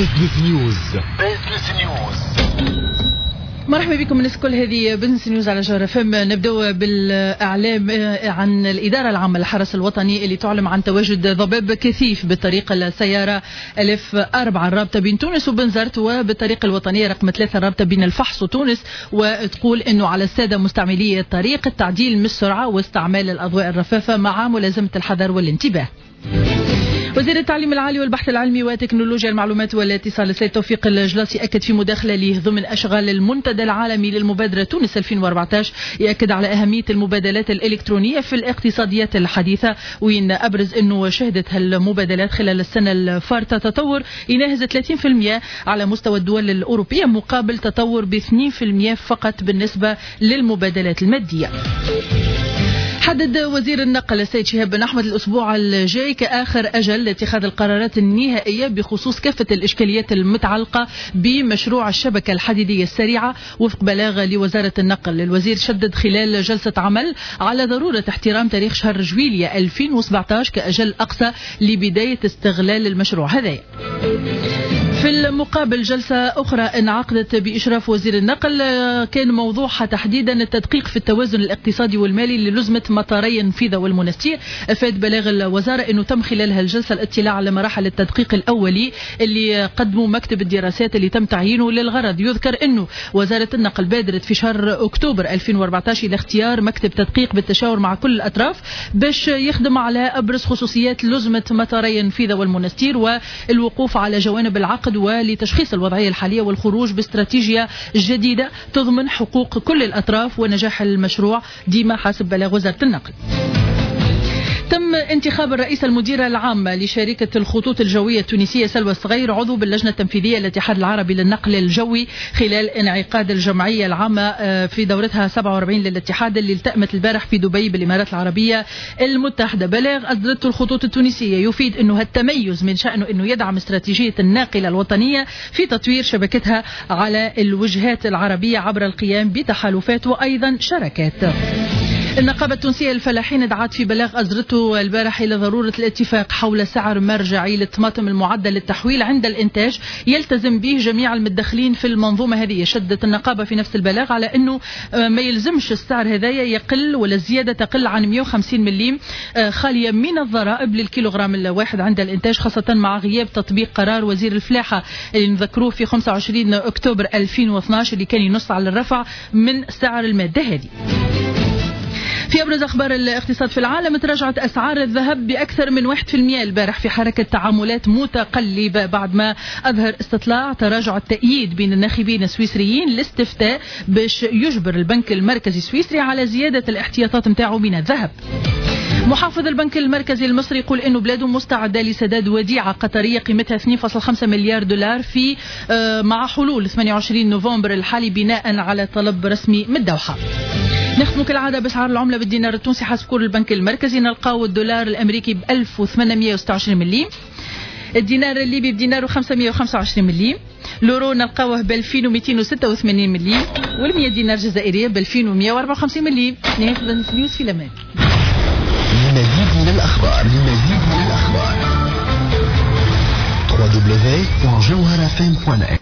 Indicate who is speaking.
Speaker 1: بزنس نيوز. مرحبا بكم الناس الكل، هذه بزنس نيوز على جوهر FM. نبدأ بالإعلام عن الإدارة العامة للحرس الوطني اللي تعلم عن تواجد ضباب كثيف بالطريق السيارة 1004 الرابطة بين تونس وبنزرت، وبالطريق الوطنية رقم 3 الرابطة بين الفحص وتونس، وتقول أنه على السادة مستعملي الطريق التعديل من السرعة واستعمال الأضواء الرفافة مع ملازمة الحذر والانتباه. وزير التعليم العالي والبحث العلمي وتكنولوجيا المعلومات والاتصال السيد توفيق الجلاصي أكد في مداخلة له ضمن أشغال المنتدى العالمي للمبادرة تونس 2014 يأكد على أهمية المبادلات الإلكترونية في الاقتصاديات الحديثة، وإن أبرز أنه شهدت هالمبادلات خلال السنة الفارطة تطور يناهز 30% على مستوى الدول الأوروبية، مقابل تطور ب2% فقط بالنسبة للمبادلات المادية. حدد وزير النقل السيد شهاب بن أحمد الأسبوع الجاي كآخر أجل لاتخاذ القرارات النهائية بخصوص كافة الإشكاليات المتعلقة بمشروع الشبكة الحديدية السريعة وفق بلاغ لوزارة النقل. الوزير شدد خلال جلسة عمل على ضرورة احترام تاريخ شهر جويلية 2017 كأجل أقصى لبداية استغلال المشروع هذا. في المقابل جلسة أخرى انعقدت بإشراف وزير النقل كان موضوعها تحديدا التدقيق في التوازن الاقتصادي والمالي للزمة مطاري النفيذة والمنستير. أفاد بلاغ الوزارة أنه تم خلال هالجلسة الاطلاع على مراحل التدقيق الأولي اللي قدموا مكتب الدراسات اللي تم تعيينه للغرض. يذكر أنه وزارة النقل بادرت في شهر أكتوبر 2014 إلى اختيار مكتب تدقيق بالتشاور مع كل الأطراف باش يخدم على أبرز خصوصيات لزمة مطاري النفيذة والمنستير والوقوف على جوانب العقد ولتشخيص الوضعية الحالية والخروج باستراتيجية جديدة تضمن حقوق كل الأطراف ونجاح المشروع ديما حسب بلاغ وزارة النقل. تم انتخاب الرئيسة المديرة العامة لشركة الخطوط الجوية التونسية سلوى الصغير عضو باللجنة التنفيذية للاتحاد العربي للنقل الجوي خلال انعقاد الجمعية العامة في دورتها 47 للاتحاد اللي التأمت البارح في دبي بالإمارات العربية المتحدة. بلاغ أصدرته الخطوط التونسية يفيد أنه التميز من شأنه أنه يدعم استراتيجية الناقلة الوطنية في تطوير شبكتها على الوجهات العربية عبر القيام بتحالفات وأيضا شراكات. النقابة التونسية للفلاحين دعت في بلاغ أصدرته البارح إلى ضرورة الاتفاق حول سعر مرجعي للطماطم المعدل للتحويل عند الإنتاج يلتزم به جميع المدخلين في المنظومة هذه. شدت النقابة في نفس البلاغ على أنه ما يلزمش السعر هذايا يقل ولا الزيادة تقل عن 150 مليم خالية من الضرائب للكيلوغرام الواحد عند الإنتاج، خاصة مع غياب تطبيق قرار وزير الفلاحة اللي نذكروه في 25 أكتوبر 2012 اللي كان ينص على الرفع من سعر المادة هذه. في أبرز أخبار الاقتصاد في العالم، تراجعت أسعار الذهب بأكثر من 1% البارح في حركة تعاملات متقلبة بعد ما أظهر استطلاع تراجع التأييد بين الناخبين السويسريين لاستفتاء باش يجبر البنك المركزي السويسري على زيادة الاحتياطات متاعه من الذهب. محافظ البنك المركزي المصري يقول إنه بلاده مستعدة لسداد وديعة قطرية قيمتها 2.5 مليار دولار في مع حلول 28 نوفمبر الحالي بناء على طلب رسمي من الدوحة. نختم كالعادة بأسعار العملة بالدينار التونسي حسب كور البنك المركزي. نلقاو الدولار الأمريكي ب 1826 مليم، الدينار الليبي بدينار 525 مليم، اليورو نلقاوه ب 2286 مليم، وال100 دينار جزائرية ب 2154 مليم. ناخذ نيوز في الأمان.
Speaker 2: لمزيد من الأخبار www.jawharfm.net